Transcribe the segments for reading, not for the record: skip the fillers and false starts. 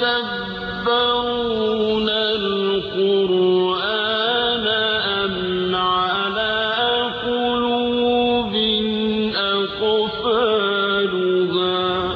يتدبرون القرآن أم على قلوب أقفالها.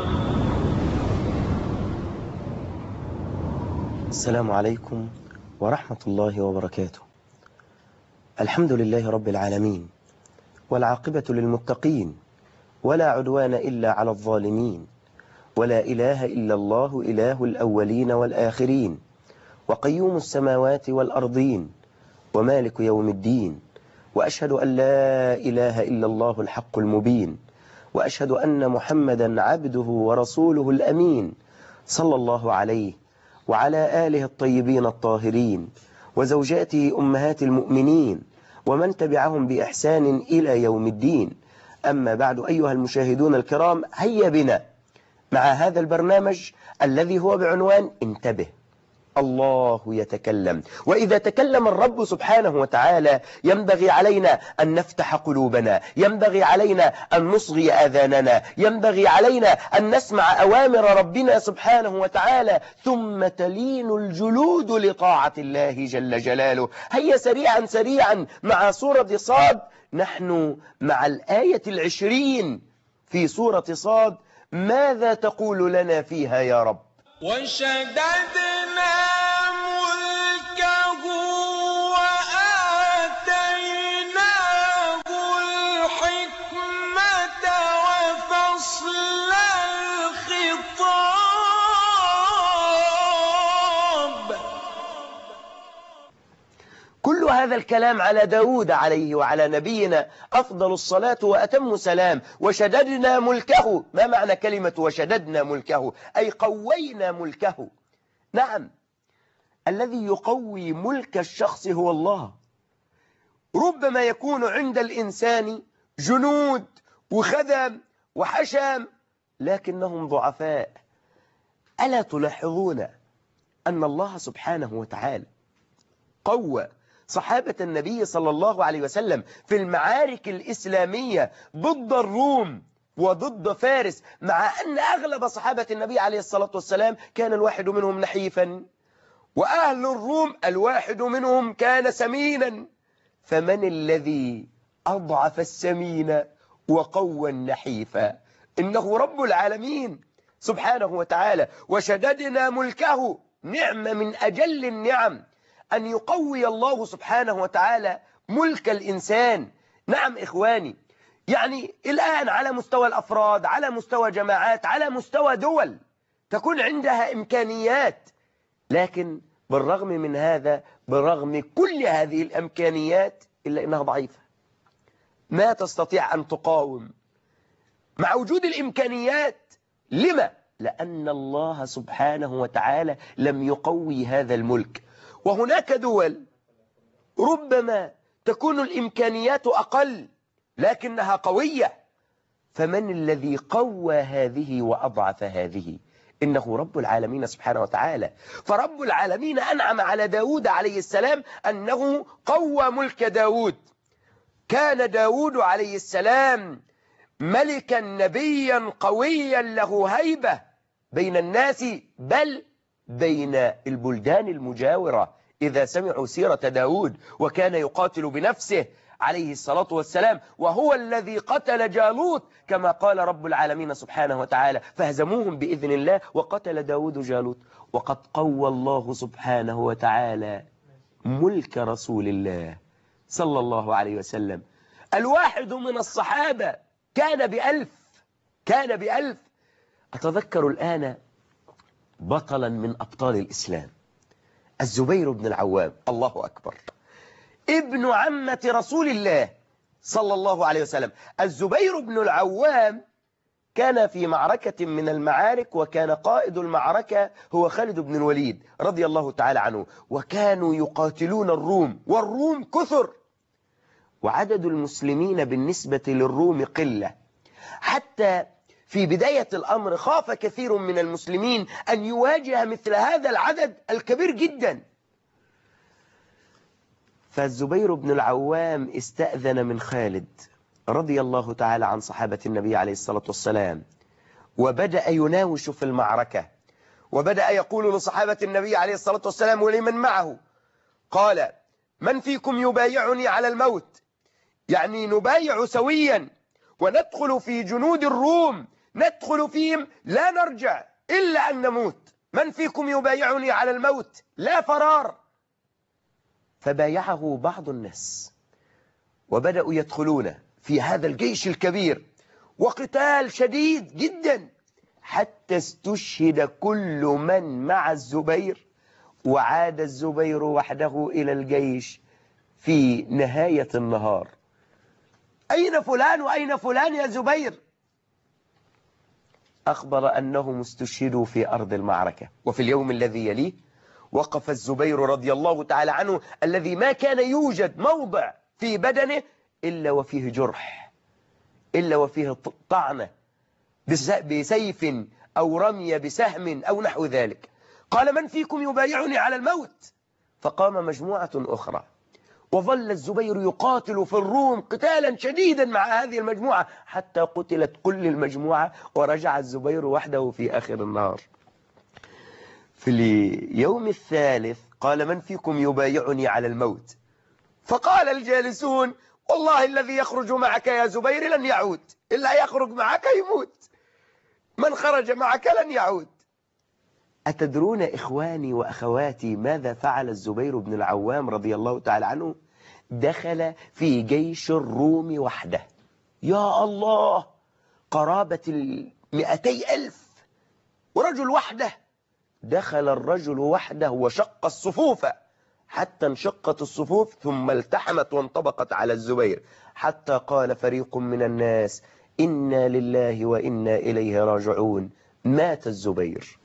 السلام عليكم ورحمة الله وبركاته. الحمد لله رب العالمين، والعاقبة للمتقين، ولا عدوان إلا على الظالمين، ولا إله إلا الله إله الأولين والآخرين، وقيوم السماوات والأرضين، ومالك يوم الدين. وأشهد أن لا إله إلا الله الحق المبين، وأشهد أن محمدا عبده ورسوله الأمين، صلى الله عليه وعلى آله الطيبين الطاهرين، وزوجاته أمهات المؤمنين، ومن تبعهم بإحسان إلى يوم الدين. أما بعد، أيها المشاهدون الكرام، هيا بنا مع هذا البرنامج الذي هو بعنوان انتبه، الله يتكلم. وإذا تكلم الرب سبحانه وتعالى ينبغي علينا أن نفتح قلوبنا، ينبغي علينا أن نصغي آذاننا، ينبغي علينا أن نسمع أوامر ربنا سبحانه وتعالى، ثم تلين الجلود لطاعة الله جل جلاله. هيا سريعا سريعا مع سورة صاد، نحن مع الآية 20 في سورة صاد. ماذا تقول لنا فيها يا رب؟ وشددنا ملكه وآتيناه الحكمة وفصل الخطاب. كل هذا الكلام على داود عليه وعلى نبينا أفضل الصلاة وأتم السلام. وشددنا ملكه، ما معنى كلمة وشددنا ملكه؟ أي قوينا ملكه. نعم، الذي يقوي ملك الشخص هو الله. ربما يكون عند الإنسان جنود وخدم وحشم لكنهم ضعفاء. ألا تلاحظون أن الله سبحانه وتعالى قوى صحابة النبي صلى الله عليه وسلم في المعارك الإسلامية ضد الروم وضد فارس، مع أن أغلب صحابة النبي عليه الصلاة والسلام كان الواحد منهم نحيفا، وأهل الروم الواحد منهم كان سمينا. فمن الذي أضعف السمين وقوى النحيف؟ إنه رب العالمين سبحانه وتعالى. وشددنا ملكه، نعمة من أجل النعم أن يقوي الله سبحانه وتعالى ملك الإنسان. نعم إخواني، يعني الآن على مستوى الأفراد، على مستوى جماعات، على مستوى دول تكون عندها إمكانيات، لكن بالرغم من هذا، برغم كل هذه الإمكانيات، إلا إنها ضعيفة، ما تستطيع أن تقاوم مع وجود الإمكانيات. لما؟ لأن الله سبحانه وتعالى لم يقوي هذا الملك. وهناك دول ربما تكون الإمكانيات أقل لكنها قوية. فمن الذي قوى هذه وأضعف هذه؟ إنه رب العالمين سبحانه وتعالى. فرب العالمين أنعم على داود عليه السلام أنه قوى ملك داود. كان داود عليه السلام ملكا نبيا قويا له هيبة بين الناس، بل بين البلدان المجاورة إذا سمعوا سيرة داود. وكان يقاتل بنفسه عليه الصلاة والسلام، وهو الذي قتل جالوت كما قال رب العالمين سبحانه وتعالى: فهزموهم بإذن الله وقتل داود جالوت. وقد قوى الله سبحانه وتعالى ملك رسول الله صلى الله عليه وسلم. الواحد من الصحابة كان بألف. أتذكر الآن بطلا من أبطال الإسلام، الزبير بن العوام، الله أكبر، ابن عمة رسول الله صلى الله عليه وسلم. الزبير بن العوام كان في معركة من المعارك، وكان قائد المعركة هو خالد بن الوليد رضي الله تعالى عنه. وكانوا يقاتلون الروم، والروم كثر، وعدد المسلمين بالنسبة للروم قلة. حتى في بداية الأمر خاف كثير من المسلمين أن يواجه مثل هذا العدد الكبير جدا. فالزبير بن العوام استأذن من خالد رضي الله تعالى عن صحابة النبي عليه الصلاة والسلام، وبدأ يناوش في المعركة، وبدأ يقول لصحابة النبي عليه الصلاة والسلام ولمن معه، قال: من فيكم يبايعني على الموت؟ يعني نبايع سويا وندخل في جنود الروم، ندخل فيهم لا نرجع إلا أن نموت. من فيكم يبايعني على الموت؟ لا فرار. فبايعه بعض الناس وبدأوا يدخلون في هذا الجيش الكبير، وقتال شديد جدا، حتى استشهد كل من مع الزبير، وعاد الزبير وحده إلى الجيش في نهاية النهار. أين فلان وأين فلان يا زبير؟ أخبر أنهم استشهدوا في أرض المعركة. وفي اليوم الذي يليه وقف الزبير رضي الله تعالى عنه، الذي ما كان يوجد موضع في بدنه إلا وفيه جرح، إلا وفيه طعنة بسيف أو رمي بسهم أو نحو ذلك. قال: من فيكم يبايعني على الموت؟ فقام مجموعة أخرى، وظل الزبير يقاتل في الروم قتالا شديدا مع هذه المجموعة حتى قتلت كل المجموعة، ورجع الزبير وحده في آخر النهار. في اليوم الثالث قال: من فيكم يبايعني على الموت؟ فقال الجالسون: والله الذي يخرج معك يا زبير لن يعود، إلا يخرج معك يموت، من خرج معك لن يعود. أتدرون إخواني وأخواتي ماذا فعل الزبير بن العوام رضي الله تعالى عنه؟ دخل في جيش الروم وحده. يا الله، قرابة 200,000 ورجل وحده. دخل الرجل وحده وشق الصفوف حتى انشقت الصفوف، ثم التحمت وانطبقت على الزبير، حتى قال فريق من الناس: إنا لله وإنا إليه راجعون، مات الزبير.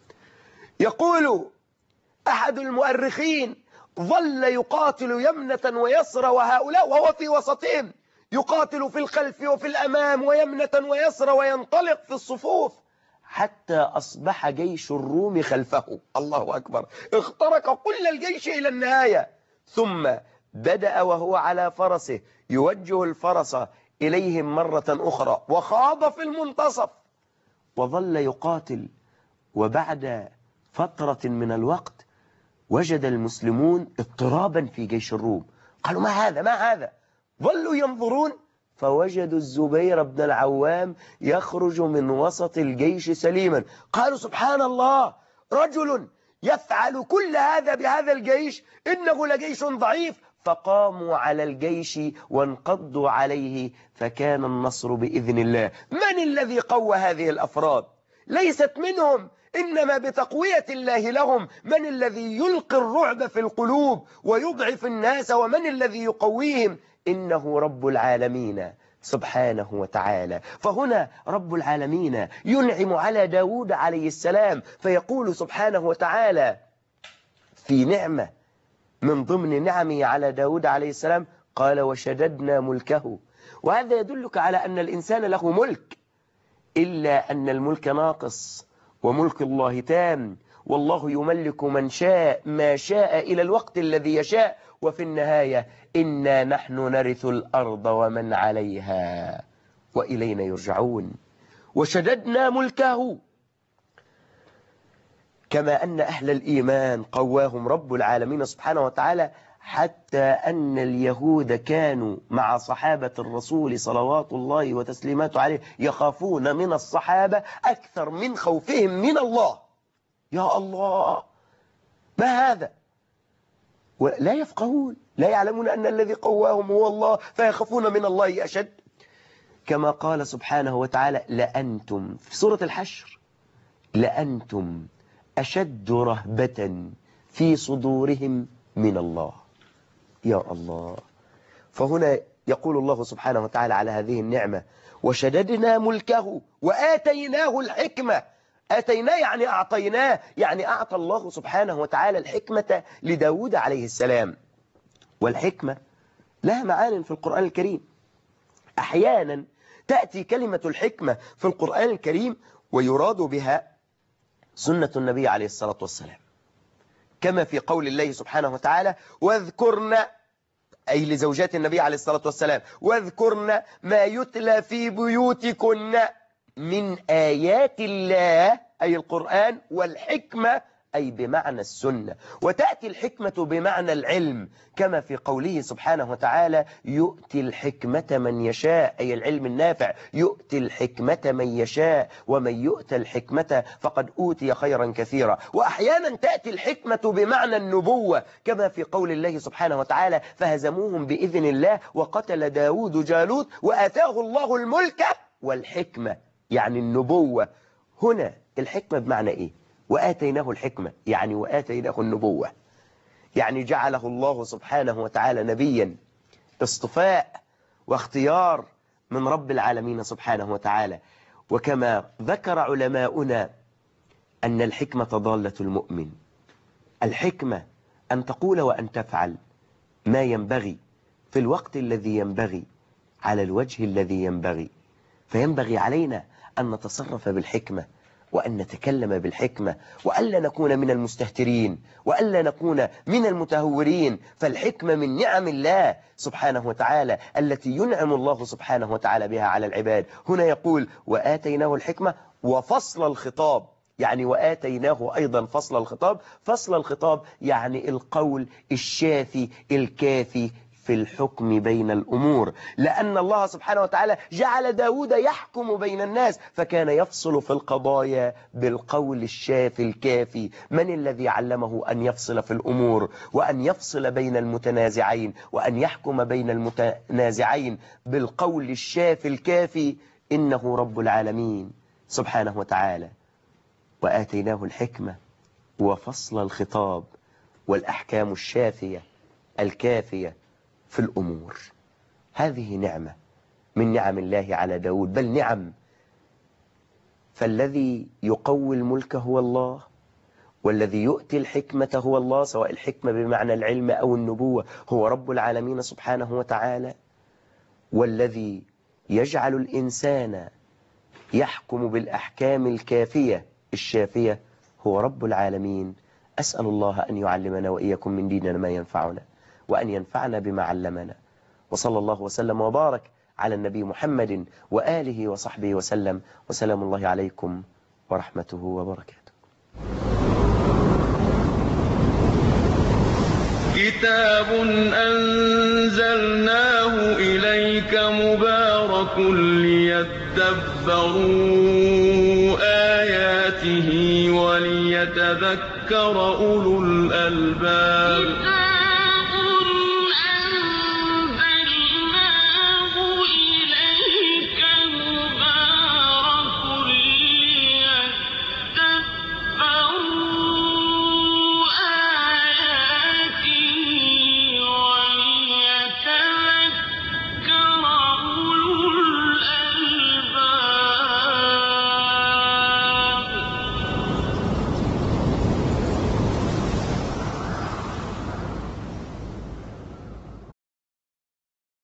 يقول أحد المؤرخين: ظل يقاتل يمنة ويسرى، وهؤلاء وهو في وسطهم يقاتل في الخلف وفي الأمام ويمنة ويسرى وينطلق في الصفوف، حتى أصبح جيش الروم خلفه. الله أكبر، اخترق كل الجيش إلى النهاية. ثم بدأ وهو على فرسه يوجه الفرس إليهم مرة أخرى، وخاض في المنتصف وظل يقاتل. وبعد فترة من الوقت وجد المسلمون اضطرابا في جيش الروم، قالوا: ما هذا ما هذا؟ ظلوا ينظرون فوجدوا الزبير بن العوام يخرج من وسط الجيش سليما. قالوا: سبحان الله، رجل يفعل كل هذا بهذا الجيش، إنه لجيش ضعيف. فقاموا على الجيش وانقضوا عليه، فكان النصر بإذن الله. من الذي قوى هذه الأفراد؟ ليست منهم، إنما بتقوية الله لهم. من الذي يلقي الرعب في القلوب ويضعف الناس؟ ومن الذي يقويهم؟ إنه رب العالمين سبحانه وتعالى. فهنا رب العالمين ينعم على داود عليه السلام، فيقول سبحانه وتعالى في نعمة من ضمن نعمه على داود عليه السلام، قال: وشددنا ملكه. وهذا يدلك على أن الإنسان له ملك، إلا أن الملك ناقص وملك الله تام، والله يملك من شاء ما شاء إلى الوقت الذي يشاء، وفي النهاية إنا نحن نرث الأرض ومن عليها وإلينا يرجعون. وشددنا ملكه، كما أن أهل الإيمان قواهم رب العالمين سبحانه وتعالى، حتى أن اليهود كانوا مع صحابة الرسول صلوات الله وتسليماته عليه يخافون من الصحابة أكثر من خوفهم من الله. يا الله، ما هذا؟ ولا يفقهون، لا يعلمون أن الذي قواهم هو الله، فيخافون من الله أشد. كما قال سبحانه وتعالى: لأنتم في سورة الحشر، لأنتم أشد رهبة في صدورهم من الله. يا الله. فهنا يقول الله سبحانه وتعالى على هذه النعمة: وشددنا ملكه وآتيناه الحكمة. آتيناه يعني أعطيناه، يعني أعطى الله سبحانه وتعالى الحكمة لداود عليه السلام. والحكمة لها معان في القرآن الكريم. أحيانا تأتي كلمة الحكمة في القرآن الكريم ويراد بها سنة النبي عليه الصلاة والسلام، كما في قول الله سبحانه وتعالى: واذكرن، أي لزوجات النبي عليه الصلاة والسلام: واذكرن ما يتلى في بيوتكن من آيات الله أي القرآن، والحكمة أي بمعنى السنة. وتأتي الحكمة بمعنى العلم كما في قوله سبحانه وتعالى يؤتي الحكمة من يشاء، أي العلم النافع. يؤتي الحكمة من يشاء ومن يؤت الحكمة فقد أوتي خيرا كثيرا. وأحيانا تأتي الحكمة بمعنى النبوة كما في قول الله سبحانه وتعالى فهزموهم بإذن الله وقتل داود جالوت وآتاه الله الملك والحكمة، يعني النبوة. هنا الحكمة بمعنى إيه؟ وآتيناه الحكمة يعني وآتيناه النبوة، يعني جعله الله سبحانه وتعالى نبيا، اصطفاء واختيار من رب العالمين سبحانه وتعالى. وكما ذكر علماؤنا أن الحكمة ضالة المؤمن. الحكمة أن تقول وأن تفعل ما ينبغي في الوقت الذي ينبغي على الوجه الذي ينبغي. فينبغي علينا أن نتصرف بالحكمة وأن نتكلم بالحكمة، وألا نكون من المستهترين، وألا نكون من المتهورين. فالحكمة من نعم الله سبحانه وتعالى التي ينعم الله سبحانه وتعالى بها على العباد. هنا يقول وآتيناه الحكمة وفصل الخطاب، يعني وآتيناه أيضا فصل الخطاب. فصل الخطاب يعني القول الشافي الكافي في الحكم بين الأمور، لأن الله سبحانه وتعالى جعل داود يحكم بين الناس، فكان يفصل في القضايا بالقول الشافي الكافي. من الذي علمه أن يفصل في الأمور وأن يفصل بين المتنازعين وأن يحكم بين المتنازعين بالقول الشافي الكافي؟ إنه رب العالمين سبحانه وتعالى. وآتيناه الحكمة وفصل الخطاب والأحكام الشافية الكافية في الأمور. هذه نعمة من نعم الله على داود، بل نعم. فالذي يقوي الملك هو الله، والذي يؤتي الحكمة هو الله، سواء الحكمة بمعنى العلم أو النبوة هو رب العالمين سبحانه وتعالى. والذي يجعل الإنسان يحكم بالأحكام الكافية الشافية هو رب العالمين. أسأل الله أن يعلمنا وإياكم من ديننا ما ينفعنا، وأن ينفعنا بما علمنا. وصلى الله وسلم وبارك على النبي محمد وآله وصحبه وسلم، وسلام الله عليكم ورحمته وبركاته. كتاب أنزلناه إليك مبارك ليدبروا آياته وليتذكر أولو الألباب.